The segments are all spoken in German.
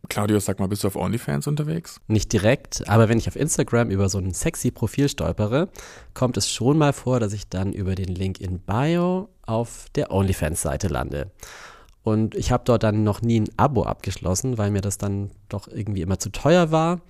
Claudius, sag mal, bist du auf OnlyFans unterwegs? Nicht direkt, aber wenn ich auf Instagram über so ein sexy Profil stolpere, kommt es schon mal vor, dass ich dann über den Link in Bio auf der OnlyFans-Seite lande. Und ich habe dort dann noch nie ein Abo abgeschlossen, weil mir das dann doch irgendwie immer zu teuer war.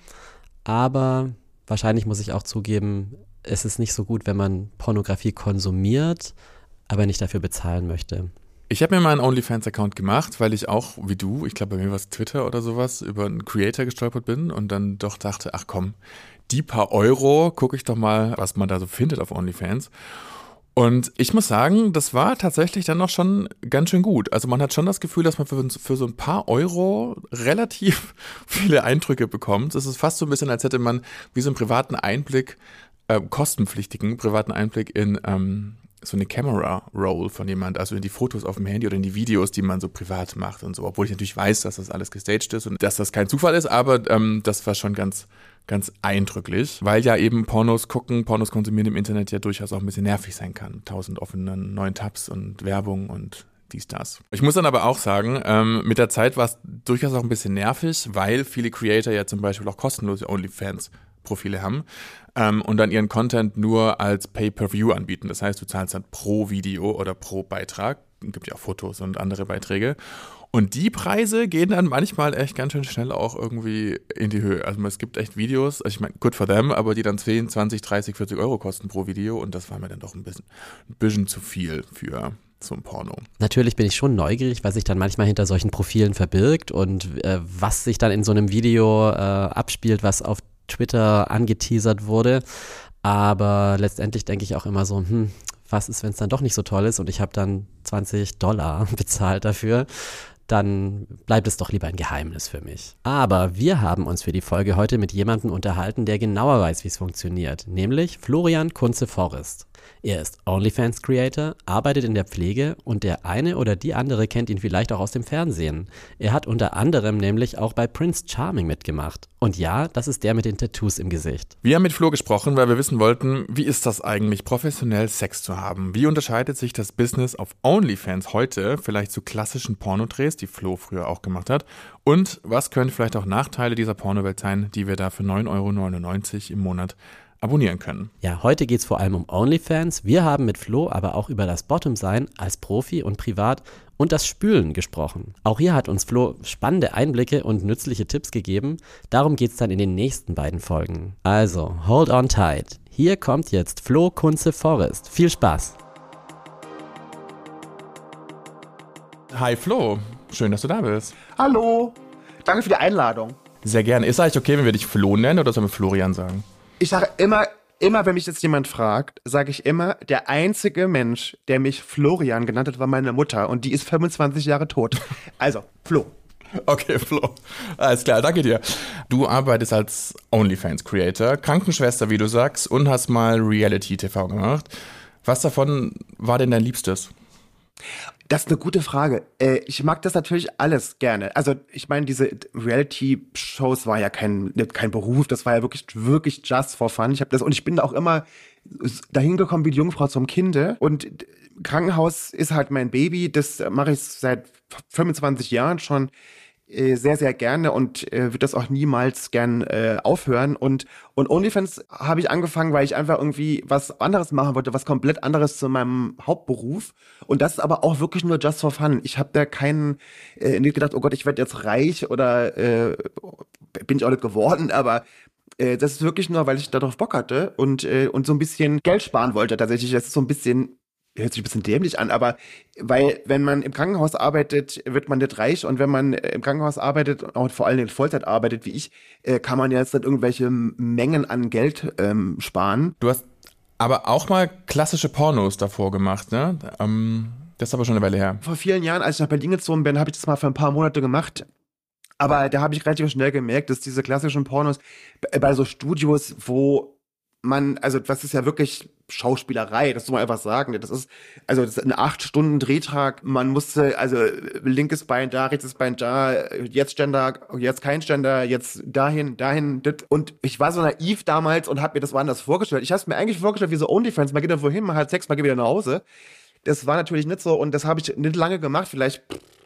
Aber wahrscheinlich muss ich auch zugeben, es ist nicht so gut, wenn man Pornografie konsumiert, aber nicht dafür bezahlen möchte. Ich habe mir mal einen OnlyFans-Account gemacht, weil ich auch, wie du, ich glaube bei mir war es Twitter oder sowas, über einen Creator gestolpert bin und dann doch dachte, ach komm, die paar Euro, gucke ich doch mal, was man da so findet auf OnlyFans. Und ich muss sagen, das war tatsächlich dann noch schon ganz schön gut. Also man hat schon das Gefühl, dass man für so ein paar Euro relativ viele Eindrücke bekommt. Es ist fast so ein bisschen, als hätte man wie so einen privaten Einblick, kostenpflichtigen privaten Einblick in so eine Camera-Roll von jemand, also in die Fotos auf dem Handy oder in die Videos, die man so privat macht und so. Obwohl ich natürlich weiß, dass das alles gestaged ist und dass das kein Zufall ist, aber das war schon ganz eindrücklich, weil ja eben Pornos konsumieren im Internet ja durchaus auch ein bisschen nervig sein kann. 1000 offene neuen Tabs und Werbung und dies, das. Ich muss dann aber auch sagen, mit der Zeit war es durchaus auch ein bisschen nervig, weil viele Creator ja zum Beispiel auch kostenlose OnlyFans-Profile haben und dann ihren Content nur als Pay-Per-View anbieten. Das heißt, du zahlst dann pro Video oder pro Beitrag. Es gibt ja auch Fotos und andere Beiträge. Und die Preise gehen dann manchmal echt ganz schön schnell auch irgendwie in die Höhe. Also es gibt echt Videos, also ich meine, good for them, aber die dann 10, 20, 30, 40 Euro kosten pro Video. Und das war mir dann doch ein bisschen zu viel für so ein Porno. Natürlich bin ich schon neugierig, was sich dann manchmal hinter solchen Profilen verbirgt und was sich dann in so einem Video abspielt, was auf Twitter angeteasert wurde. Aber letztendlich denke ich auch immer so, was ist, wenn es dann doch nicht so toll ist und ich habe dann $20 bezahlt dafür, dann bleibt es doch lieber ein Geheimnis für mich. Aber wir haben uns für die Folge heute mit jemandem unterhalten, der genauer weiß, wie es funktioniert, nämlich Florian Kunze-Forrest. Er ist OnlyFans-Creator, arbeitet in der Pflege und der eine oder die andere kennt ihn vielleicht auch aus dem Fernsehen. Er hat unter anderem nämlich auch bei Prince Charming mitgemacht. Und ja, das ist der mit den Tattoos im Gesicht. Wir haben mit Flo gesprochen, weil wir wissen wollten, wie ist das eigentlich, professionell Sex zu haben? Wie unterscheidet sich das Business auf OnlyFans heute vielleicht zu klassischen Pornodrehs, die Flo früher auch gemacht hat? Und was können vielleicht auch Nachteile dieser Pornowelt sein, die wir da für 9,99 € im Monat abonnieren können. Ja, heute geht's vor allem um OnlyFans. Wir haben mit Flo aber auch über das Bottom-Sein als Profi und privat und das Spülen gesprochen. Auch hier hat uns Flo spannende Einblicke und nützliche Tipps gegeben. Darum geht's dann in den nächsten beiden Folgen. Also, hold on tight. Hier kommt jetzt Flo Kunze-Forrest. Viel Spaß! Hi Flo, schön, dass du da bist. Hallo, danke für die Einladung. Sehr gerne. Ist eigentlich okay, wenn wir dich Flo nennen oder sollen wir Florian sagen? Ich sage immer, wenn mich jetzt jemand fragt, sage ich immer, der einzige Mensch, der mich Florian genannt hat, war meine Mutter und die ist 25 Jahre tot. Also, Flo. Okay, Flo. Alles klar, danke dir. Du arbeitest als OnlyFans-Creator, Krankenschwester, wie du sagst, und hast mal Reality-TV gemacht. Was davon war denn dein Liebstes? Das ist eine gute Frage. Ich mag das natürlich alles gerne. Also ich meine, diese Reality-Shows war ja kein Beruf, das war ja wirklich just for fun. Ich bin da auch immer dahin gekommen wie die Jungfrau zum Kinde. Und Krankenhaus ist halt mein Baby, das mache ich seit 25 Jahren schon sehr, sehr gerne und würde das auch niemals gern aufhören. Und OnlyFans habe ich angefangen, weil ich einfach irgendwie was anderes machen wollte, was komplett anderes zu meinem Hauptberuf. Und das ist aber auch wirklich nur just for fun. Ich habe da nicht gedacht, oh Gott, ich werde jetzt reich oder bin ich auch nicht geworden, aber das ist wirklich nur, weil ich darauf Bock hatte und so ein bisschen Geld sparen wollte tatsächlich. Das ist so ein bisschen, hört sich ein bisschen dämlich an, aber weil, wenn man im Krankenhaus arbeitet, wird man nicht reich und wenn man im Krankenhaus arbeitet und vor allem in Vollzeit arbeitet wie ich, kann man jetzt nicht irgendwelche Mengen an Geld sparen. Du hast aber auch mal klassische Pornos davor gemacht, ne? Das ist aber schon eine Weile her. Vor vielen Jahren, als ich nach Berlin gezogen bin, habe ich das mal für ein paar Monate gemacht. Aber da habe ich relativ schnell gemerkt, dass diese klassischen Pornos bei so Studios, wo man, also das ist ja wirklich Schauspielerei, das muss man einfach sagen. Das ist ein 8-Stunden-Drehtag. Man musste, also linkes Bein da, rechtes Bein da, jetzt Ständer, jetzt kein Ständer, jetzt dahin, dit. Und ich war so naiv damals und habe mir das woanders vorgestellt. Ich habe es mir eigentlich vorgestellt wie so OnlyFans. Man geht da wohin, man hat Sex, man geht wieder nach Hause. Das war natürlich nicht so und das habe ich nicht lange gemacht, vielleicht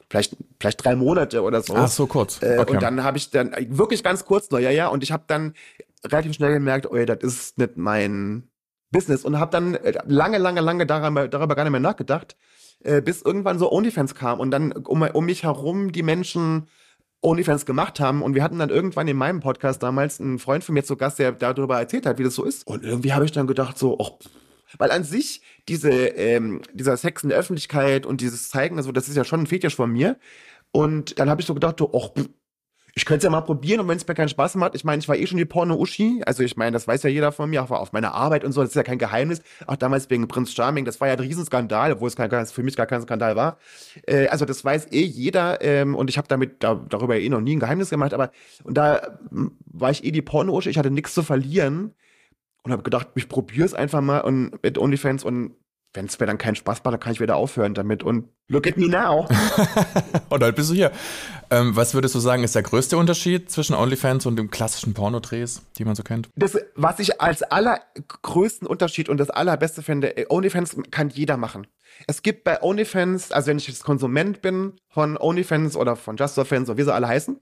vielleicht 3 Monate oder so. Ach, so kurz. Okay. Und dann habe ich dann wirklich ganz kurz nur, ja. Und ich habe dann relativ schnell gemerkt, oh ja, das ist nicht mein Business. Und habe dann lange darüber gar nicht mehr nachgedacht, bis irgendwann so OnlyFans kam und dann um mich herum die Menschen OnlyFans gemacht haben. Und wir hatten dann irgendwann in meinem Podcast damals einen Freund von mir zu Gast, der darüber erzählt hat, wie das so ist. Und irgendwie habe ich dann gedacht so, weil an sich dieser Sex in der Öffentlichkeit und dieses Zeigen, also das ist ja schon ein Fetisch von mir. Und dann habe ich so gedacht, ich könnte es ja mal probieren und wenn es mir keinen Spaß macht, ich meine, ich war schon die Porno-Uschi, also ich meine, das weiß ja jeder von mir, auch auf meiner Arbeit und so, das ist ja kein Geheimnis, auch damals wegen Prince Charming, das war ja ein Riesenskandal, obwohl es für mich gar kein Skandal war, also das weiß jeder und ich habe darüber noch nie ein Geheimnis gemacht, und da war ich die Porno-Uschi, ich hatte nichts zu verlieren und habe gedacht, ich probiere es einfach mal und mit OnlyFans und wenn es mir dann keinen Spaß macht, dann kann ich wieder aufhören damit und look at me now. Und heute bist du hier. Was würdest du sagen, ist der größte Unterschied zwischen OnlyFans und dem klassischen Pornodrehs, die man so kennt? Das, was ich als allergrößten Unterschied und das allerbeste finde, OnlyFans kann jeder machen. Es gibt bei OnlyFans, also wenn ich jetzt Konsument bin von OnlyFans oder von JustFans oder wie sie alle heißen,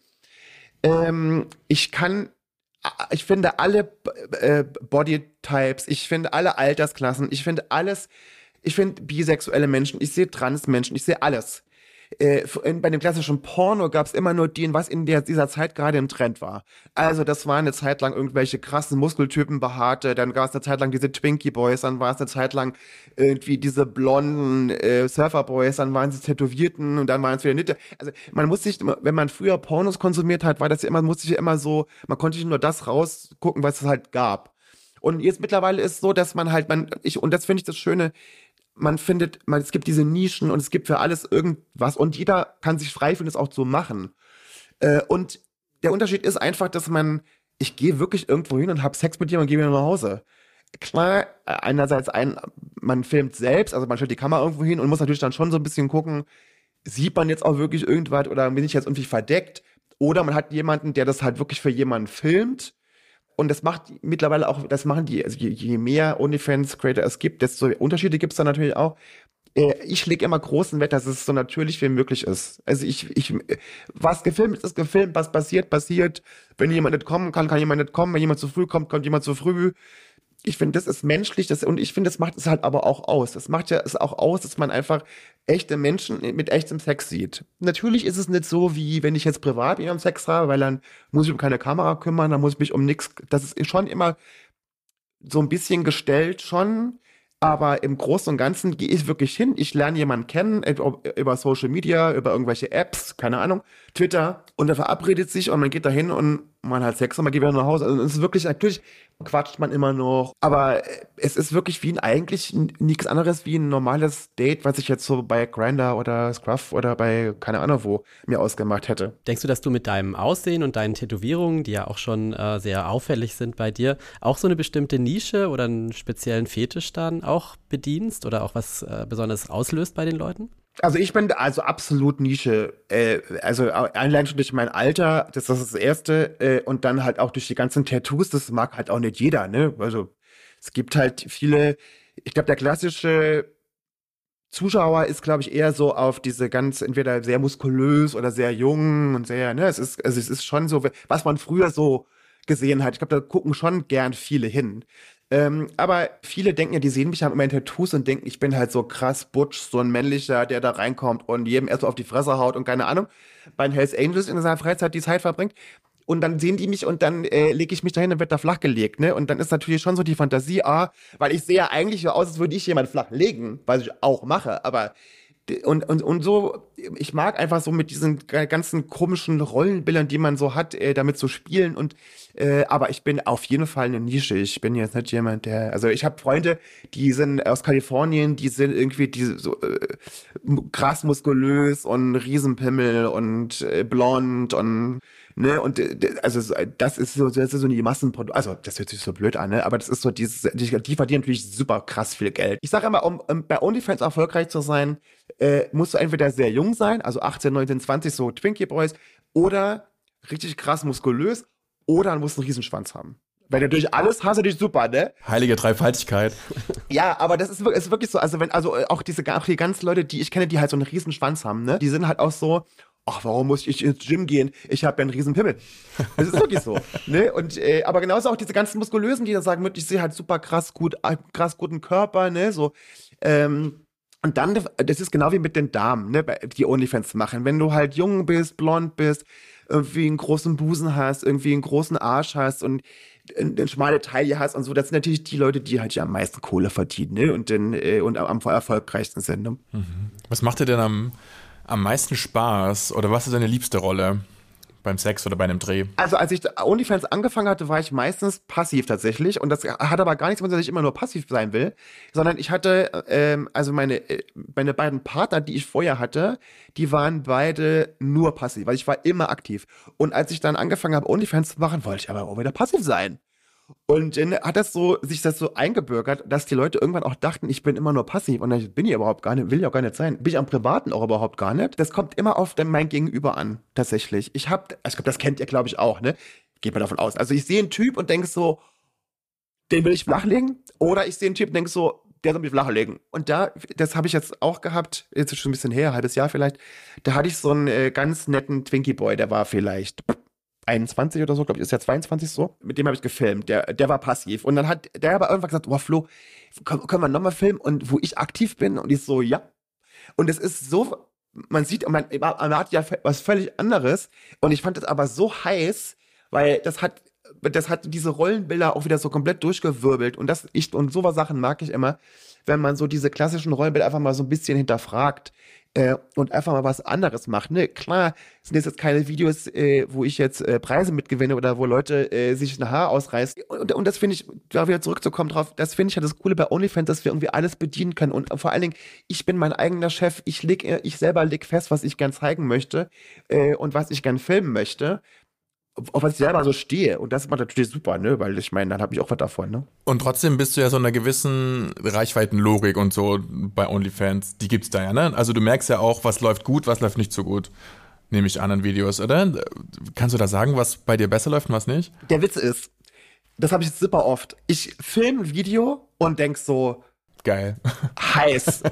ich finde alle Bodytypes, ich finde alle Altersklassen, ich finde bisexuelle Menschen, ich sehe Transmenschen, ich sehe alles. Bei dem klassischen Porno gab es immer nur was in dieser Zeit gerade im Trend war. Also das war eine Zeit lang irgendwelche krassen Muskeltypen behaarte, dann gab es eine Zeit lang diese Twinkie Boys, dann war es eine Zeit lang irgendwie diese blonden Surfer Boys, dann waren sie Tätowierten und dann waren es wieder Nitte. Also man muss sich, wenn man früher Pornos konsumiert hat, musste ich immer so, man konnte nicht nur das rausgucken, was es halt gab. Und jetzt mittlerweile ist es so, dass und das finde ich das Schöne, es gibt diese Nischen und es gibt für alles irgendwas und jeder kann sich frei finden, das auch zu machen. Und der Unterschied ist einfach, dass ich gehe wirklich irgendwo hin und habe Sex mit jemandem und gehe wieder nach Hause. Klar, einerseits man filmt selbst, also man stellt die Kamera irgendwo hin und muss natürlich dann schon so ein bisschen gucken, sieht man jetzt auch wirklich irgendwas oder bin ich jetzt irgendwie verdeckt? Oder man hat jemanden, der das halt wirklich für jemanden filmt. Und das macht mittlerweile auch, also je mehr OnlyFans-Creator es gibt, desto Unterschiede gibt es dann natürlich auch. Ich lege immer großen Wert, dass es so natürlich wie möglich ist. Also was gefilmt ist gefilmt, was passiert. Wenn jemand nicht kommen kann jemand nicht kommen. Wenn jemand zu früh kommt jemand zu früh. Ich finde, das ist menschlich, und ich finde, das macht es halt aber auch aus. Das macht ja es auch aus, dass man einfach echte Menschen mit echtem Sex sieht. Natürlich ist es nicht so, wie wenn ich jetzt privat mit ihrem Sex habe, weil dann muss ich um keine Kamera kümmern, dann muss ich mich um nichts. Das ist schon immer so ein bisschen gestellt schon. Aber im Großen und Ganzen gehe ich wirklich hin. Ich lerne jemanden kennen, über Social Media, über irgendwelche Apps, keine Ahnung, Twitter. Und er verabredet sich und man geht da hin und man hat Sex und man geht wieder nach Hause. Also es ist wirklich, natürlich quatscht man immer noch. Aber es ist wirklich eigentlich nichts anderes wie ein normales Date, was ich jetzt so bei Grindr oder Scruff oder bei keine Ahnung wo mir ausgemacht hätte. Denkst du, dass du mit deinem Aussehen und deinen Tätowierungen, die ja auch schon sehr auffällig sind bei dir, auch so eine bestimmte Nische oder einen speziellen Fetisch dann auch bedienst oder auch was besonders auslöst bei den Leuten? Also ich bin also absolut Nische, also allein schon durch mein Alter, das ist das Erste, und dann halt auch durch die ganzen Tattoos, das mag halt auch nicht jeder, ne? Also es gibt halt viele, ich glaube, der klassische Zuschauer ist, glaube ich, eher so auf diese entweder sehr muskulös oder sehr jung und sehr, ne? Es ist schon so, was man früher so gesehen hat. Ich glaube, da gucken schon gern viele hin. Aber viele denken ja, die sehen mich, haben immer Tattoos und denken, ich bin halt so krass butch, so ein männlicher, der da reinkommt und jedem erst so auf die Fresse haut und keine Ahnung, bei den Hells Angels in seiner Freizeit die Zeit verbringt. Und dann sehen die mich und dann lege ich mich dahin und werde da flach gelegt, ne? Und dann ist natürlich schon so die Fantasie, weil ich sehe ja eigentlich so aus, als würde ich jemand flach legen, was ich auch mache, aber und so, ich mag einfach so mit diesen ganzen komischen Rollenbildern, die man so hat, damit zu spielen aber ich bin auf jeden Fall eine Nische. Ich bin jetzt nicht jemand, also ich habe Freunde, die sind aus Kalifornien, die sind irgendwie so krass muskulös und Riesenpimmel und blond und ne, und also das ist so die Massenprodukt, also das hört sich so blöd an, ne, aber das ist so die verdienen natürlich super krass viel Geld. Ich sage immer, um bei OnlyFans erfolgreich zu sein, musst du entweder sehr jung sein, also 18, 19, 20, so Twinkie Boys, oder richtig krass muskulös, oder du musst einen Riesenschwanz haben. Wenn du durch alles hast, natürlich super, ne? Heilige Dreifaltigkeit. Ja, aber das ist wirklich so, also auch die ganzen Leute, die ich kenne, die halt so einen riesen Schwanz haben, ne? Die sind halt auch so, ach, warum muss ich ins Gym gehen? Ich habe ja einen riesen Pimmel. Das ist wirklich so, ne? Und aber genauso auch diese ganzen Muskulösen, die dann sagen, ich sehe halt super krass guten Körper, ne? So und dann, das ist genau wie mit den Damen, ne, die OnlyFans machen. Wenn du halt jung bist, blond bist, irgendwie einen großen Busen hast, irgendwie einen großen Arsch hast und eine schmale Taille hast und so, das sind natürlich die Leute, die halt ja am meisten Kohle verdienen, ne? Und am erfolgreichsten sind. Ne? Was macht dir denn am meisten Spaß oder was ist deine liebste Rolle beim Sex oder bei einem Dreh? Also als ich OnlyFans angefangen hatte, war ich meistens passiv tatsächlich und das hat aber gar nichts mit, dass ich immer nur passiv sein will, sondern ich hatte, also meine beiden Partner, die ich vorher hatte, die waren beide nur passiv, weil ich war immer aktiv. Und als ich dann angefangen habe, OnlyFans zu machen, wollte ich aber auch wieder passiv sein. Und dann hat sich das so eingebürgert, dass die Leute irgendwann auch dachten, ich bin immer nur passiv. Und dann bin ich überhaupt gar nicht, will ich auch gar nicht sein. Bin ich am Privaten auch überhaupt gar nicht. Das kommt immer auf mein Gegenüber an, tatsächlich. Ich glaube, das kennt ihr, glaube ich, auch, ne? Geht mal davon aus. Also ich sehe einen Typ und denke so, den will ich flachlegen. Oder ich sehe einen Typ und denke so, der soll mich flachlegen. Und das habe ich jetzt auch gehabt, jetzt ist schon ein bisschen her, ein halbes Jahr vielleicht. Da hatte ich so einen ganz netten Twinkie-Boy, der war vielleicht 21 oder so, glaube ich, ist ja 22 so. Mit dem habe ich gefilmt. Der war passiv. Und dann hat der aber irgendwann gesagt, Flo, können wir nochmal filmen? Und wo ich aktiv bin? Und ich so, ja. Und es ist so, man sieht, man hat ja was völlig anderes. Und ich fand das aber so heiß, weil das hat diese Rollenbilder auch wieder so komplett durchgewirbelt. Und sowas Sachen mag ich immer, wenn man so diese klassischen Rollenbilder einfach mal so ein bisschen hinterfragt. Und einfach mal was anderes macht. Ne? Klar sind das jetzt keine Videos, wo ich jetzt Preise mitgewinne oder wo Leute sich ein Haar ausreißen. Und das finde ich, da wieder zurückzukommen drauf, das finde ich ja das Coole bei OnlyFans, dass wir irgendwie alles bedienen können. Und vor allen Dingen, ich bin mein eigener Chef. Ich selber leg fest, was ich gern zeigen möchte und was ich gern filmen möchte. Auf was ich selber so stehe. Und das ist natürlich super, ne? Weil ich meine, dann habe ich auch was davon, ne? Und trotzdem bist du ja so einer gewissen Reichweitenlogik und so bei OnlyFans, die gibt's da ja, ne? Also du merkst ja auch, was läuft gut, was läuft nicht so gut. Nehme ich an an Videos, oder? Kannst du da sagen, was bei dir besser läuft und was nicht? Der Witz ist, das habe ich jetzt super oft. Ich filme ein Video und denk so, geil. Heiß.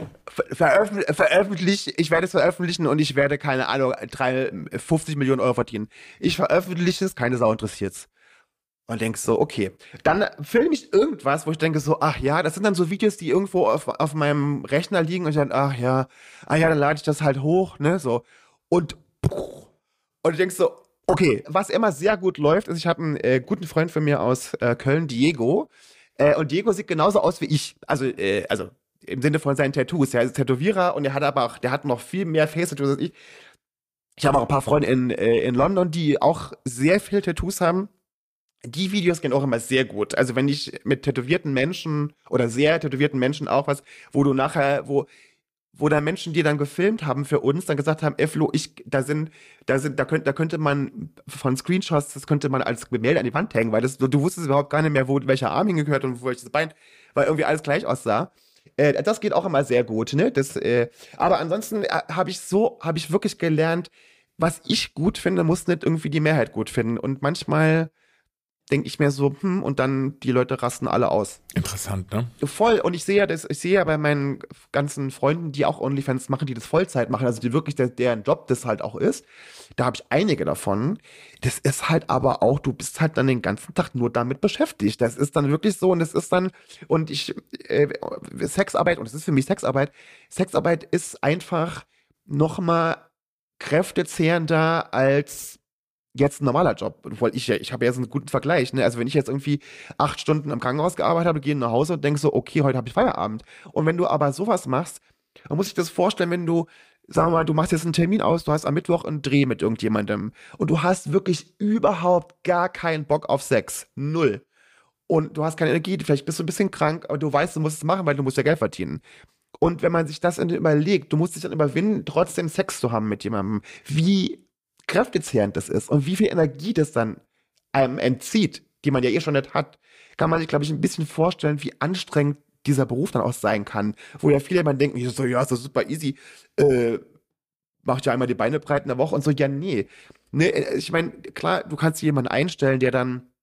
Ich werde es veröffentlichen und ich werde, keine Ahnung, 50 Millionen Euro verdienen. Ich veröffentliche es, keine Sau interessiert's. Und denkst so, okay. Dann filme ich irgendwas, wo ich denke so, ach ja, das sind dann so Videos, die irgendwo auf meinem Rechner liegen und ich dann, ach ja, dann lade ich das halt hoch, ne, so. Und du denkst so, okay, was immer sehr gut läuft, ist, ich habe einen guten Freund von mir aus Köln, Diego, und Diego sieht genauso aus wie ich. Also im Sinne von seinen Tattoos. Er ist Tätowierer und der hat noch viel mehr Face-Tattoos als ich. Ich habe auch ein paar Freunde in London, die auch sehr viele Tattoos haben. Die Videos gehen auch immer sehr gut. Also wenn ich mit tätowierten Menschen oder sehr tätowierten Menschen auch wo du nachher, wo da Menschen, die dann gefilmt haben für uns, dann gesagt haben, Flo, da könnte man von Screenshots, das könnte man als Gemälde an die Wand hängen, weil du wusstest überhaupt gar nicht mehr, wo welcher Arm hingehört und wo welches Bein, weil irgendwie alles gleich aussah. Das geht auch immer sehr gut, ne? Aber ansonsten habe ich wirklich gelernt, was ich gut finde, muss nicht irgendwie die Mehrheit gut finden. Und manchmal denke ich mir so, und dann die Leute rasten alle aus. Interessant, ne? Voll. Und ich sehe ja bei meinen ganzen Freunden, die auch OnlyFans machen, die das Vollzeit machen, also die wirklich deren Job das halt auch ist. Da habe ich einige davon. Das ist halt aber auch, du bist halt dann den ganzen Tag nur damit beschäftigt. Das ist dann wirklich so Sexarbeit, und das ist für mich Sexarbeit. Sexarbeit ist einfach nochmal kräftezehrender als jetzt ein normaler Job. Obwohl ich habe ja so einen guten Vergleich, ne? Also wenn ich jetzt irgendwie 8 Stunden im Krankenhaus gearbeitet habe, gehe nach Hause und denke so, okay, heute habe ich Feierabend. Und wenn du aber sowas machst, dann muss ich das vorstellen, wenn du, sagen wir mal, du machst jetzt einen Termin aus, du hast am Mittwoch einen Dreh mit irgendjemandem und du hast wirklich überhaupt gar keinen Bock auf Sex. Null. Und du hast keine Energie, vielleicht bist du ein bisschen krank, aber du weißt, du musst es machen, weil du musst ja Geld verdienen. Und wenn man sich das überlegt, du musst dich dann überwinden, trotzdem Sex zu haben mit jemandem, wie kräftezehrend das ist und wie viel Energie das dann einem entzieht, die man ja eh schon nicht hat, kann man sich, glaube ich, ein bisschen vorstellen, wie anstrengend dieser Beruf dann auch sein kann. Wo ja viele immer denken, so, ja, ist das super easy, macht ja einmal die Beine breit in der Woche und so, ja, nee. Ne, ich meine, klar, du kannst jemanden einstellen, der dann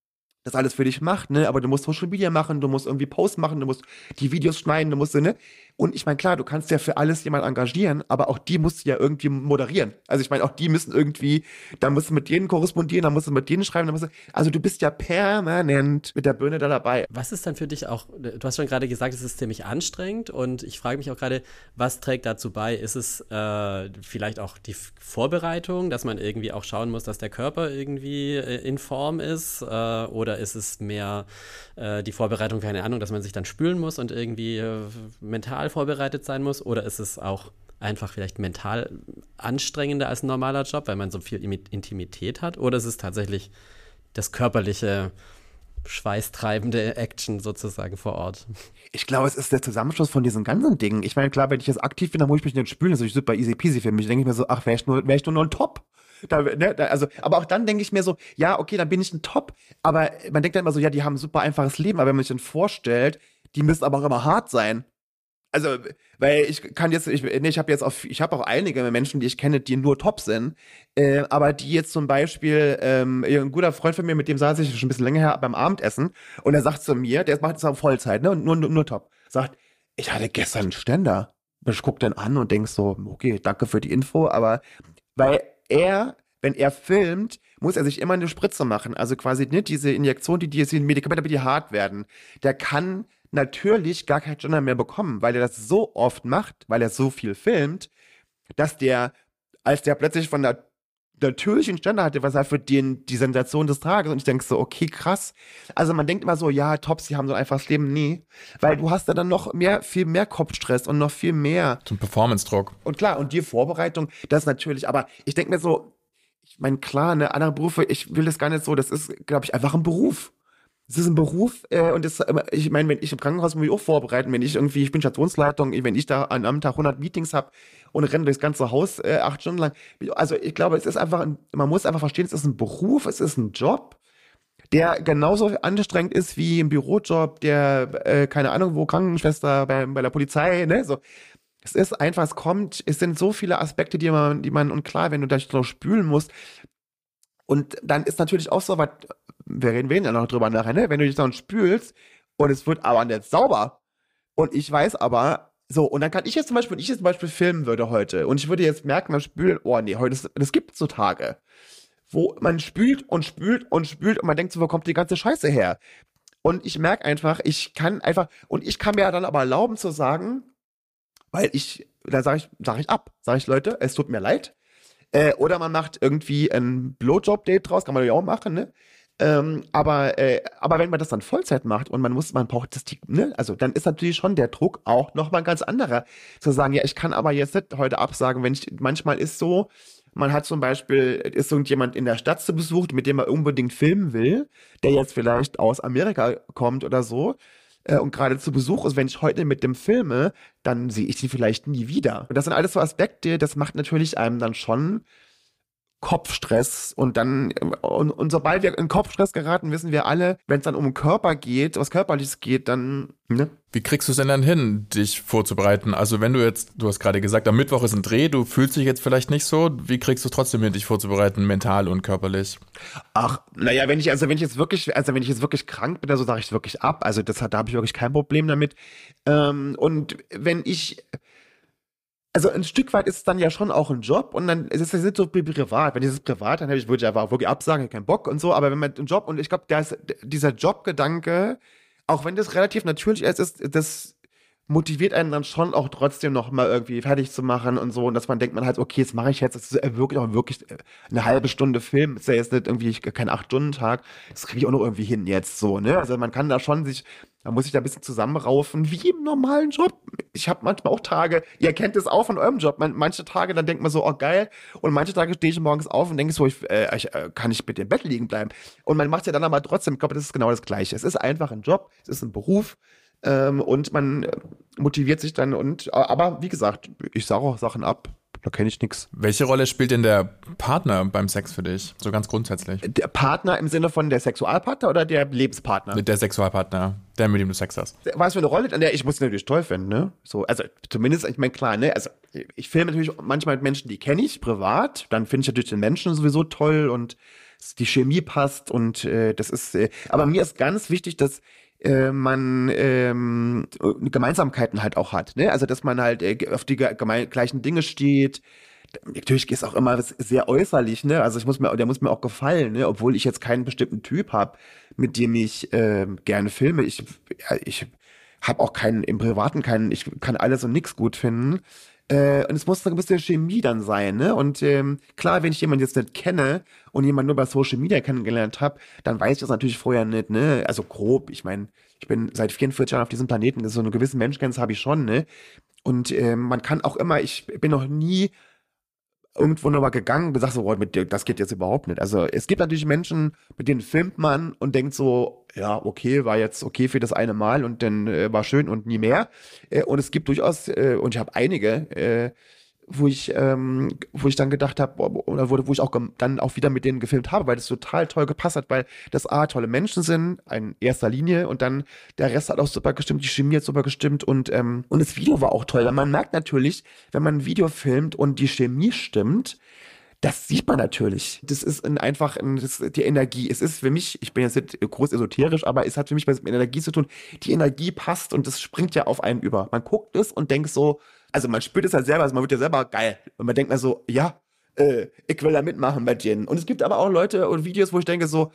das alles für dich macht, ne? Aber du musst Social Media machen, du musst irgendwie Posts machen, du musst die Videos schneiden, du musst, ne? Und ich meine, klar, du kannst ja für alles jemanden engagieren, aber auch die musst du ja irgendwie moderieren. Also ich meine, auch die müssen irgendwie, dann musst du mit denen korrespondieren, dann musst du mit denen schreiben, also du bist ja permanent mit der Birne da dabei. Was ist dann für dich auch, du hast schon gerade gesagt, es ist ziemlich anstrengend und ich frage mich auch gerade, was trägt dazu bei? Ist es vielleicht auch die Vorbereitung, dass man irgendwie auch schauen muss, dass der Körper irgendwie in Form ist, oder ist es mehr die Vorbereitung, keine Ahnung, dass man sich dann spülen muss und irgendwie mental vorbereitet sein muss, oder ist es auch einfach vielleicht mental anstrengender als ein normaler Job, weil man so viel Intimität hat, oder ist es tatsächlich das körperliche, schweißtreibende Action sozusagen vor Ort? Ich glaube, es ist der Zusammenschluss von diesen ganzen Dingen. Ich meine, klar, wenn ich jetzt aktiv bin, dann muss ich mich nicht spülen, das ist super easy peasy für mich. Denke ich mir so, ach, wär ich nur ein Top. Aber auch dann denke ich mir so, ja, okay, dann bin ich ein Top. Aber man denkt dann immer so, ja, die haben ein super einfaches Leben. Aber wenn man sich dann vorstellt, die müssen aber auch immer hart sein. Also, weil ich habe auch einige Menschen, die ich kenne, die nur top sind, aber die jetzt zum Beispiel, ein guter Freund von mir, mit dem saß ich schon ein bisschen länger her beim Abendessen, und er sagt zu mir, der macht es auf Vollzeit, ne, und nur top, sagt, ich hatte gestern einen Ständer. Ich guck den an und denk so, okay, danke für die Info, aber weil wenn er filmt, muss er sich immer eine Spritze machen, also quasi nicht diese Injektion, die Medikamente, damit die hart werden. Der kann natürlich gar kein Ständer mehr bekommen, weil er das so oft macht, weil er so viel filmt, dass als der plötzlich von der natürlichen Ständer hatte, was halt für den die Sensation des Tages, und ich denke so, okay, krass. Also man denkt immer so, ja, Tops, die haben so ein einfaches Leben. Nee, weil du hast da dann noch viel mehr Kopfstress und noch viel mehr. Zum Performance-Druck. Und klar, und die Vorbereitung, das natürlich, aber ich denke mir so, ich meine, klar, ne, andere Berufe, ich will das gar nicht so, das ist, glaube ich, einfach ein Beruf. Es ist ein Beruf, und ich meine, wenn ich im Krankenhaus muss ich auch vorbereiten, ich bin Stationsleitung, wenn ich da am Tag 100 Meetings habe und renne durchs ganze Haus 8 Stunden lang. Also ich glaube, es ist einfach, man muss einfach verstehen, es ist ein Beruf, es ist ein Job, der genauso anstrengend ist wie ein Bürojob, der, keine Ahnung, wo Krankenschwester bei der Polizei, ne, so. Es ist einfach, es sind so viele Aspekte, und klar, wenn du da so spülen musst, und dann ist natürlich auch so was, wir reden ja noch drüber nachher, ne? Wenn du dich dann spülst und es wird aber nicht sauber. Und ich weiß aber, so, und dann kann ich jetzt zum Beispiel filmen würde heute und ich würde jetzt merken, beim Spülen, oh nee, das gibt es so Tage, wo man spült und spült und spült und man denkt so, wo kommt die ganze Scheiße her? Und ich merke einfach, ich kann mir ja dann aber erlauben zu sagen, da sage ich ab, sage ich, Leute, es tut mir leid. Oder man macht irgendwie ein Blowjob-Date draus, kann man ja auch machen, ne? Aber wenn man das dann Vollzeit macht und man braucht das, ne? Also dann ist natürlich schon der Druck auch nochmal ein ganz anderer. Zu sagen, ja, ich kann aber jetzt nicht heute absagen, manchmal ist so, man hat zum Beispiel, ist irgendjemand in der Stadt zu Besuch, mit dem man unbedingt filmen will, der jetzt vielleicht aus Amerika kommt oder so, und gerade zu Besuch ist, wenn ich heute mit dem filme, dann sehe ich ihn vielleicht nie wieder. Und das sind alles so Aspekte, das macht natürlich einem dann schon Kopfstress, und sobald wir in Kopfstress geraten, wissen wir alle, wenn es dann um den Körper geht, was Körperliches geht, dann, ne? Wie kriegst du es denn dann hin, dich vorzubereiten? Also wenn du hast gerade gesagt, am Mittwoch ist ein Dreh, du fühlst dich jetzt vielleicht nicht so, wie kriegst du es trotzdem hin, dich vorzubereiten, mental und körperlich? Ach, naja, wenn ich jetzt wirklich krank bin, also sage ich wirklich ab, also da habe ich wirklich kein Problem damit. Und also ein Stück weit ist es dann ja schon auch ein Job, und dann ist es nicht so privat. Wenn es ist privat, dann würde ich einfach wirklich absagen, ich keinen Bock und so. Aber wenn man einen Job, und ich glaube, dieser Jobgedanke, auch wenn das relativ natürlich ist, das motiviert einen dann schon auch trotzdem noch mal irgendwie fertig zu machen und so. Und dass man denkt, man halt, okay, das mache ich jetzt, das ist wirklich eine halbe Stunde Film, ist ja jetzt nicht irgendwie kein 8-Stunden-Tag, das kriege ich auch noch irgendwie hin jetzt so, ne? Also man kann da schon man muss sich da ein bisschen zusammenraufen, wie im normalen Job. Ich habe manchmal auch Tage, ihr kennt es auch von eurem Job, manche Tage, dann denkt man so, oh geil, und manche Tage stehe ich morgens auf und denke so, kann ich bitte im Bett liegen bleiben? Und man macht es ja dann aber trotzdem, ich glaube, das ist genau das Gleiche. Es ist einfach ein Job, es ist ein Beruf, und man motiviert sich dann, aber wie gesagt, ich sage auch Sachen ab, da kenne ich nichts. Welche Rolle spielt denn der Partner beim Sex für dich? So ganz grundsätzlich. Der Partner im Sinne von der Sexualpartner oder der Lebenspartner? Der Sexualpartner, der mit dem du Sex hast. Was für eine Rolle? Ich muss ihn natürlich toll finden, ne? So, also zumindest, ich meine, klar, ne? Also ich filme natürlich manchmal mit Menschen, die kenne ich privat, dann finde ich natürlich den Menschen sowieso toll, und die Chemie passt und das ist, aber mir ist ganz wichtig, dass man Gemeinsamkeiten halt auch hat, ne? Also dass man halt auf die gleichen Dinge steht. Natürlich ist auch immer sehr äußerlich, ne? Also der muss mir auch gefallen, ne? Obwohl ich jetzt keinen bestimmten Typ habe, mit dem ich gerne filme. Ich habe auch im Privaten ich kann alles und nix gut finden. Und es muss eine gewisse Chemie dann sein, ne? Und klar, wenn ich jemanden jetzt nicht kenne und jemanden nur bei Social Media kennengelernt habe, dann weiß ich das natürlich vorher nicht, ne? Also grob, ich meine, ich bin seit 44 Jahren auf diesem Planeten, das ist so eine gewisse Menschenkenntnis habe ich schon, ne? Und man kann auch immer, ich bin noch nie irgendwo nochmal gegangen und sagst so, boah, das geht jetzt überhaupt nicht. Also es gibt natürlich Menschen, mit denen filmt man und denkt so, ja, okay, war jetzt okay für das eine Mal und dann war schön und nie mehr. Und es gibt durchaus, und ich habe einige, wo ich dann gedacht habe, oder wo ich auch dann auch wieder mit denen gefilmt habe, weil das total toll gepasst hat, weil das tolle Menschen sind, in erster Linie, und dann der Rest hat auch super gestimmt, die Chemie hat super gestimmt und das Video war auch toll, weil man merkt natürlich, wenn man ein Video filmt und die Chemie stimmt, das sieht man natürlich. Das ist die Energie. Es ist für mich, ich bin jetzt nicht groß esoterisch, aber es hat für mich was mit Energie zu tun. Die Energie passt und das springt ja auf einen über. Man guckt es und denkt so, also man spürt es halt selber, also man wird ja selber geil. Und man denkt mal so, ja, ich will da mitmachen bei denen. Und es gibt aber auch Leute und Videos, wo ich denke so,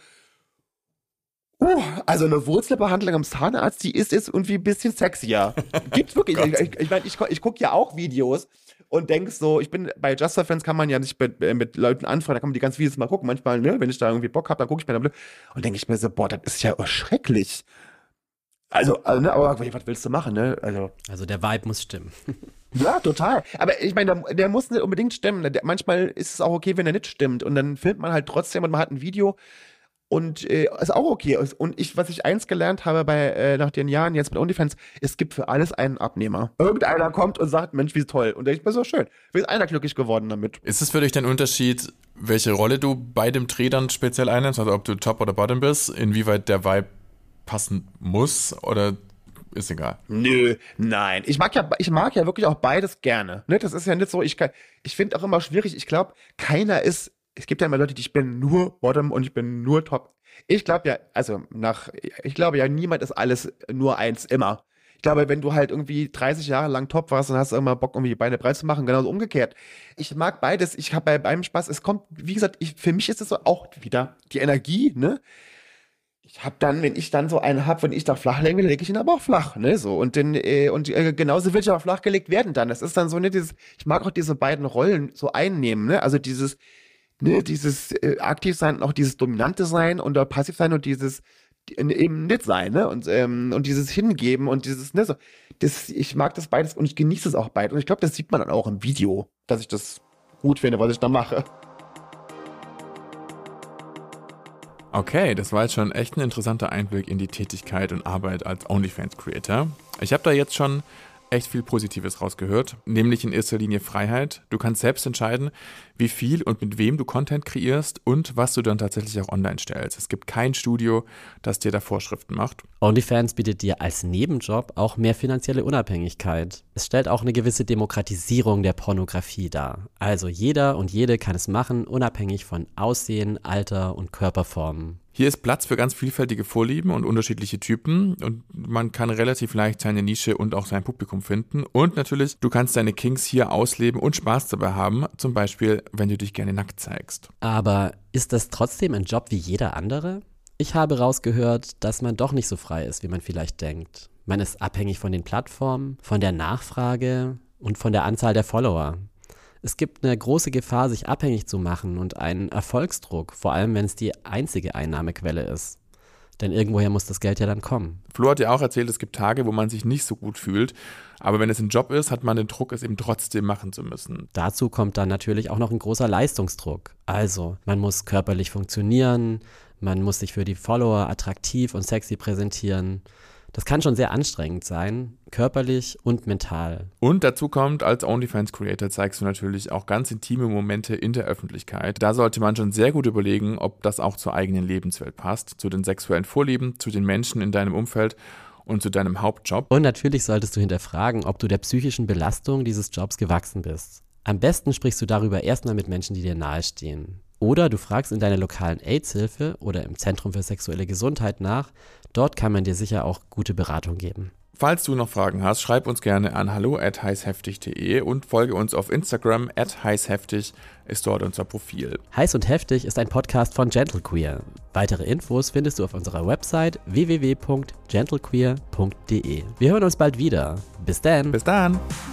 also eine Wurzelbehandlung am Zahnarzt, die ist jetzt irgendwie ein bisschen sexier. Gibt's wirklich. Ich meine, ich gucke ja auch Videos und denk so, bei Just for Friends kann man ja nicht mit Leuten anfragen, da kann man die ganzen Videos mal gucken. Manchmal, ne, wenn ich da irgendwie Bock habe, dann gucke ich mir da und denke ich mir so, boah, das ist ja schrecklich. Also, ne, aber was willst du machen, ne? Also der Vibe muss stimmen. Ja, total. Aber ich meine, der muss nicht unbedingt stimmen. Manchmal ist es auch okay, wenn er nicht stimmt. Und dann filmt man halt trotzdem und man hat ein Video und ist auch okay. Und was ich eins gelernt habe nach den Jahren jetzt mit OnlyFans, es gibt für alles einen Abnehmer. Irgendeiner kommt und sagt, Mensch, wie toll. Und ich bin so schön. Ist einer glücklich geworden damit. Ist es für dich der Unterschied, welche Rolle du bei dem Dreh dann speziell einnimmst? Also ob du Top oder Bottom bist? Inwieweit der Vibe passen muss oder ist egal? Nö, nein. Ich mag ja wirklich auch beides gerne. Ne? Das ist ja nicht so, ich finde auch immer schwierig, ich glaube, es gibt ja immer Leute, ich bin nur Bottom und ich bin nur Top. Ich glaube ja, niemand ist alles nur eins immer. Ich glaube, wenn du halt irgendwie 30 Jahre lang Top warst und hast immer Bock, irgendwie Beine breit zu machen, genauso umgekehrt. Ich mag beides. Ich habe bei beim Spaß, es kommt, wie gesagt, für mich ist es so auch wieder die Energie, ne? Ich habe dann, wenn ich dann so einen habe, wenn ich da flach lege, lege ich ihn aber auch flach, ne, so. Und dann, genauso will ich auch flachgelegt werden dann. Das ist dann so, ne, ich mag auch diese beiden Rollen so einnehmen, ne, also dieses aktiv sein und auch dieses dominante sein und passiv sein und dieses eben nicht sein, ne, und dieses Hingeben und dieses, ne, so, ich mag das beides und ich genieße es auch beides. Und ich glaube, das sieht man dann auch im Video, dass ich das gut finde, was ich da mache. Okay, das war jetzt schon echt ein interessanter Einblick in die Tätigkeit und Arbeit als OnlyFans-Creator. Ich habe da jetzt schon echt viel Positives rausgehört, nämlich in erster Linie Freiheit. Du kannst selbst entscheiden, wie viel und mit wem du Content kreierst und was du dann tatsächlich auch online stellst. Es gibt kein Studio, das dir da Vorschriften macht. OnlyFans bietet dir als Nebenjob auch mehr finanzielle Unabhängigkeit. Es stellt auch eine gewisse Demokratisierung der Pornografie dar. Also jeder und jede kann es machen, unabhängig von Aussehen, Alter und Körperformen. Hier ist Platz für ganz vielfältige Vorlieben und unterschiedliche Typen und man kann relativ leicht seine Nische und auch sein Publikum finden. Und natürlich, du kannst deine Kinks hier ausleben und Spaß dabei haben, zum Beispiel, wenn du dich gerne nackt zeigst. Aber ist das trotzdem ein Job wie jeder andere? Ich habe rausgehört, dass man doch nicht so frei ist, wie man vielleicht denkt. Man ist abhängig von den Plattformen, von der Nachfrage und von der Anzahl der Follower. Es gibt eine große Gefahr, sich abhängig zu machen und einen Erfolgsdruck, vor allem wenn es die einzige Einnahmequelle ist. Denn irgendwoher muss das Geld ja dann kommen. Flo hat ja auch erzählt, es gibt Tage, wo man sich nicht so gut fühlt. Aber wenn es ein Job ist, hat man den Druck, es eben trotzdem machen zu müssen. Dazu kommt dann natürlich auch noch ein großer Leistungsdruck. Also, man muss körperlich funktionieren, man muss sich für die Follower attraktiv und sexy präsentieren. Das kann schon sehr anstrengend sein, körperlich und mental. Und dazu kommt, als OnlyFans-Creator zeigst du natürlich auch ganz intime Momente in der Öffentlichkeit. Da sollte man schon sehr gut überlegen, ob das auch zur eigenen Lebenswelt passt, zu den sexuellen Vorlieben, zu den Menschen in deinem Umfeld und zu deinem Hauptjob. Und natürlich solltest du hinterfragen, ob du der psychischen Belastung dieses Jobs gewachsen bist. Am besten sprichst du darüber erstmal mit Menschen, die dir nahestehen. Oder du fragst in deiner lokalen AIDS-Hilfe oder im Zentrum für sexuelle Gesundheit nach. Dort kann man dir sicher auch gute Beratung geben. Falls du noch Fragen hast, schreib uns gerne an hallo@heißheftig.de und folge uns auf Instagram @heißheftig ist dort unser Profil. Heiß und Heftig ist ein Podcast von Gentlequeer. Weitere Infos findest du auf unserer Website www.gentlequeer.de. Wir hören uns bald wieder. Bis dann. Bis dann.